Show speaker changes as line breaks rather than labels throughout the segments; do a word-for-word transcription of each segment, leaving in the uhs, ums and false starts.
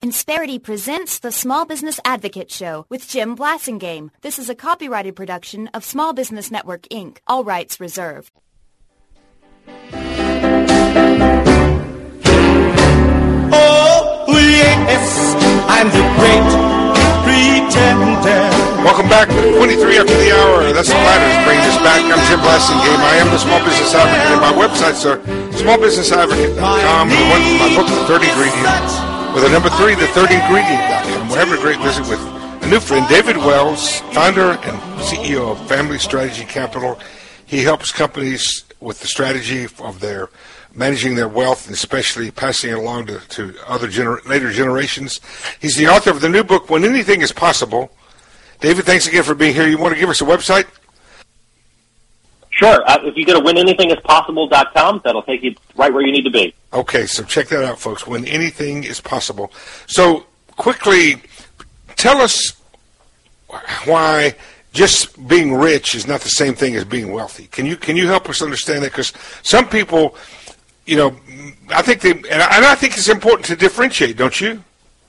Insperity presents the Small Business Advocate Show with Jim Blasingame. This is a copyrighted production of Small Business Network, Incorporated. All rights reserved.
Oh, yes, I'm the great pretender.
Welcome back to twenty-three after the hour. That's the Ladders bringing us back. I'm Jim Blasingame. I am the Small Business Advocate, and my websites are small business advocate dot com. And one, my book, The third Ingredient, with a number three, the third ingredient dot com. We're having a great visit with a new friend, David Wells, founder and C E O of Family Strategy Capital. He helps companies with the strategy of their managing their wealth and especially passing it along to, to other gener- later generations. He's the author of the new book, When Anything is Possible. David, thanks again for being here. You want to give us a website?
Sure. Uh, if you go to when anything is possible dot com, that'll take you right where you need to be.
Okay, so check that out, folks, When Anything is Possible. So, quickly, tell us why just being rich is not the same thing as being wealthy. Can you can you help us understand that? Because some people, you know, I think they, and I, and I think it's important to differentiate, don't you?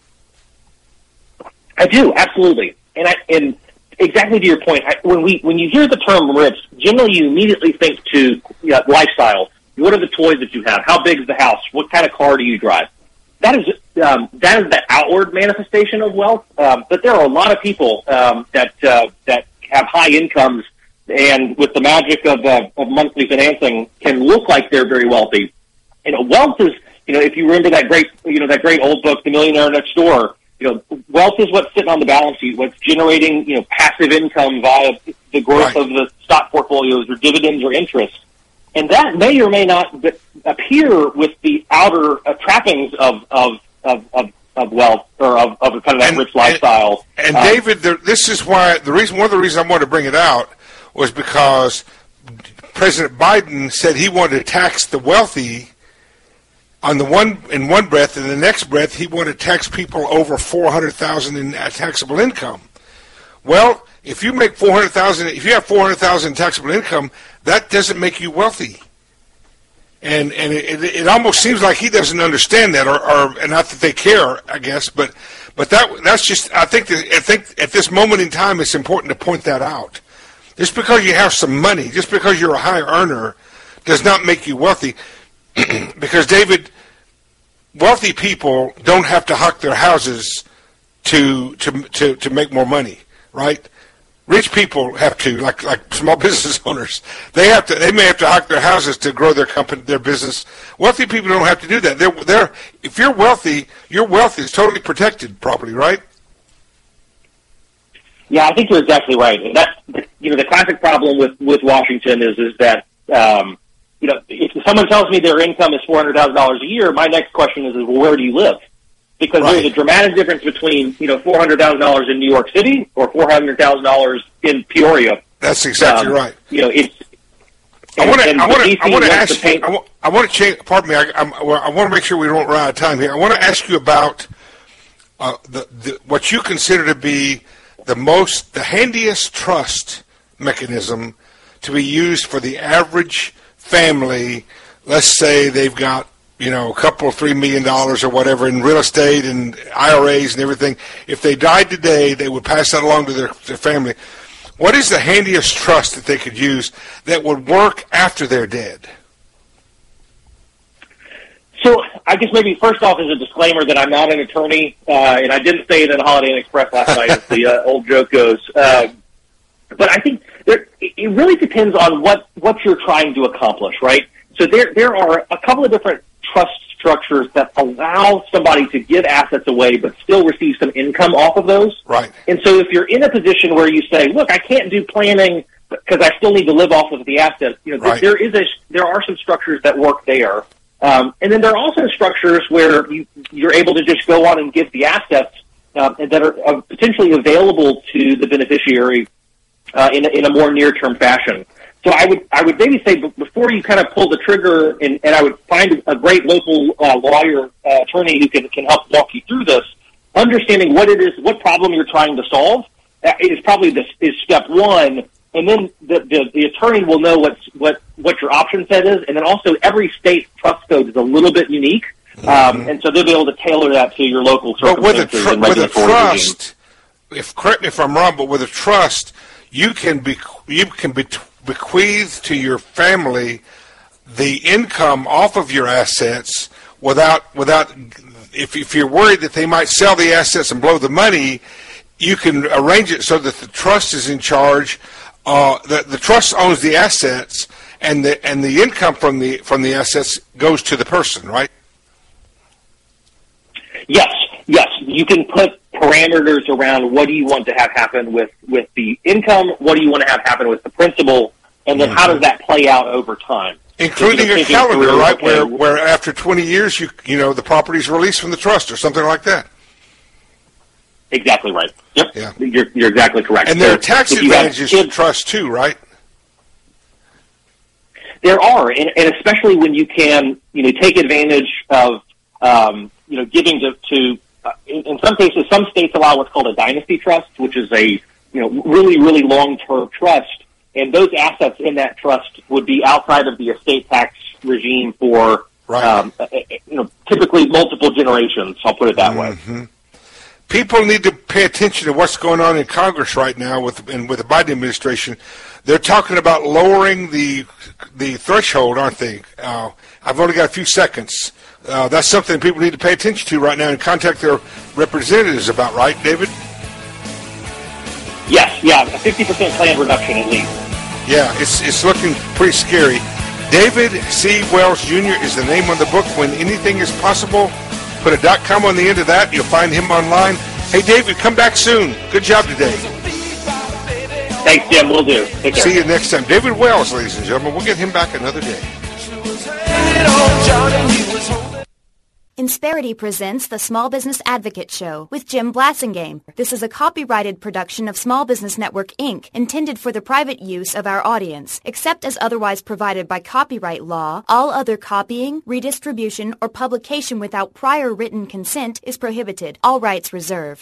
I do, absolutely. And I and exactly to your point, I, when we when you hear the term rich, generally you immediately think to you know, lifestyle. What are the toys that you have? How big is the house? What kind of car do you drive? That is um, that is the outward manifestation of wealth. Um, but there are a lot of people um, that uh, that have high incomes, and with the magic of, uh, of monthly financing, can look like they're very wealthy. You know, wealth is, you know, if you remember that great, you know, that great old book, The Millionaire Next Door. You know, wealth is what's sitting on the balance sheet, what's generating, you know, passive income via the growth
right.
of the stock portfolios or dividends or interest. And that may or may not appear with the outer uh, trappings of, of, of, of, of wealth or of, of kind of that
and,
rich lifestyle.
And, and
um,
David, there, this is why, the reason, one of the reasons I wanted to bring it out was because President Biden said he wanted to tax the wealthy on the one in one breath, and the next breath he wanted to tax people over four hundred thousand in taxable income. Well, if you make four hundred thousand, if you have four hundred thousand in taxable income, that doesn't make you wealthy. And and it, it, it almost seems like he doesn't understand that, or, or and not that they care, I guess. But but that that's just I think that, I think at this moment in time, it's important to point that out. Just because you have some money, just because you're a high earner, does not make you wealthy. Because, David, wealthy people don't have to hawk their houses to to to to make more money, right? Rich people have to, like like small business owners. They have to. They may have to hawk their houses to grow their company, their business. Wealthy people don't have to do that. They're they're. If you're wealthy, your wealth is totally protected properly, right?
Yeah, I think you're exactly right. And that's, you know, the classic problem with, with Washington is is that um, you know, if someone tells me their income is four hundred thousand dollars a year, my next question is, is well, where do you live? Because right. there's a dramatic difference between, you know, four hundred thousand dollars in New York City or four hundred thousand dollars in Peoria.
That's exactly um, right.
You know, it's.
I want to. I want to. I want to ask you. I want, I want to change. Pardon me. I, I'm, I want to make sure we don't run out of time here. I want to ask you about uh, the, the what you consider to be the most, the handiest trust mechanism to be used for the average family. Let's say they've got, you know, a couple, three million dollars or whatever in real estate and I R As and everything. If they died today, they would pass that along to their, their family. What is the handiest trust that they could use that would work after they're dead?
So I guess maybe first off as a disclaimer that I'm not an attorney, uh, and I didn't say it in Holiday Inn Express last night, as the uh, old joke goes. Uh, but I think there, it really depends on what, what you're trying to accomplish, right? So there there are a couple of different trust structures that allow somebody to give assets away but still receive some income off of those.
Right.
And so if you're in a position where you say, look, I can't do planning because I still need to live off of the assets, you know,
right.
there is a, there are some structures that work there. Um, and then there are also structures where you, you're able to just go on and give the assets uh, that are uh, potentially available to the beneficiary uh, in, a, in a more near-term fashion. So I would I would maybe say before you kind of pull the trigger, and, and I would find a great local uh, lawyer uh, attorney who can, can help walk you through this, understanding what it is, what problem you're trying to solve uh, is probably this, is step one. And then the, the, the attorney will know what's, what, what your option set is. And then also every state trust code is a little bit unique. Um, and so they'll be able to tailor that to your local
But with a,
circumstances
tr-
and
with a
regulatory regime.
trust, if correct me if I'm wrong, but with a trust, you can be you can be, bequeath to your family the income off of your assets without without if if you're worried that they might sell the assets and blow the money, you can arrange it so that the trust is in charge. Uh, the the trust owns the assets, and the and the income from the from the assets goes to the person, right?
Yes, yes. You can put parameters around what do you want to have happen with, with the income, what do you want to have happen with the principal, and then mm-hmm. how does that play out over time?
Including so a calendar, through, right, okay, where where after twenty years, you you know, the property is released from the trust or something like that.
Exactly right. Yep.
Yeah.
You're, you're exactly correct.
And there are tax advantages to trust too, right?
There are, and, and especially when you can, you know, take advantage of, um, you know, giving to, to uh, in, in some cases, some states allow what's called a dynasty trust, which is a, you know, really, really long-term trust, and those assets in that trust would be outside of the estate tax regime for,
right.
um, you know, typically multiple generations. I'll put it that
mm-hmm.
way.
People need to pay attention to what's going on in Congress right now with and with the Biden administration. They're talking about lowering the the threshold, aren't they? Uh, I've only got a few seconds. Uh, that's something people need to pay attention to right now and contact their representatives about, right, David?
Yes, yeah, a fifty percent planned reduction at least.
Yeah, it's it's looking pretty scary. David C. Wells Junior is the name on the book, When Anything is Possible. Put a dot com on the end of that. You'll find him online. Hey, David, come back soon. Good job today.
Thanks, Jim. We'll do. Take care.
See you next time. David Wells, ladies and gentlemen. We'll get him back another day.
Insperity presents the Small Business Advocate Show with Jim Blasingame. This is a copyrighted production of Small Business Network, Incorporated, intended for the private use of our audience. Except as otherwise provided by copyright law, all other copying, redistribution, or publication without prior written consent is prohibited. All rights reserved.